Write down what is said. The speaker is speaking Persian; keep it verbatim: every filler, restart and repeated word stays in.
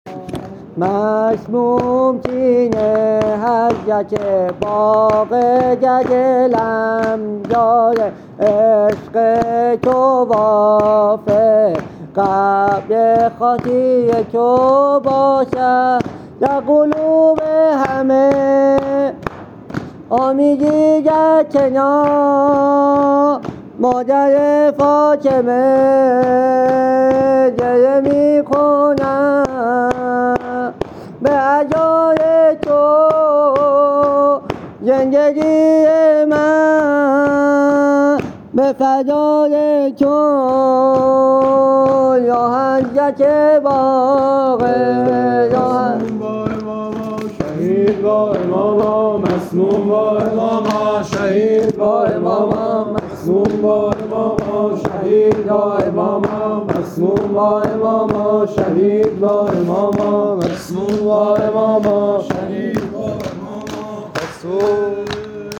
مسموم چینه حجت باغ جدلم جای عشق تو وافه قبل خاطی تو باشد در قلوب همه آمیزی در کنار مادر فاطمه گریه می کنم به عزای تو زندگی من به فدای تو یا حجت باغ یا شهید با اماما مسموم با اماما شهید با اماما مسموم با اماما شهید با اماما مسموم با اماما شهید با اماما مسموم با اماما شهید با اماما مسموم